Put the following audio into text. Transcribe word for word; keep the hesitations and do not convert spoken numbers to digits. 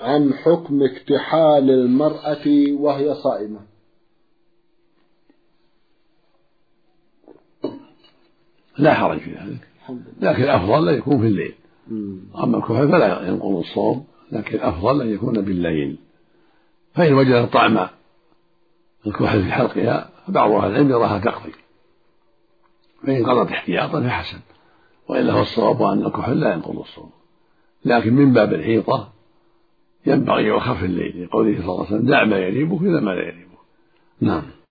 عن حكم اكتحال المرأة وهي صائمة. لا حرج في ذلك، لكن الأفضل أن يكون في الليل. أما الكحل فلا ينقض الصوم، لكن الأفضل أن يكون بالليل. فإن وجد طعم الكحل في حلقها فبعض أهل العلم يراها تقضي، فإن قضت احتياطا فحسن، وإلا فالصواب أن الكحل لا ينقض الصوم، لكن من باب الحيطة ينبغي يؤخر في الليل، لقوله صلى الله عليه وسلم: دع ما يريبك إلى ما لا يريبك. نعم.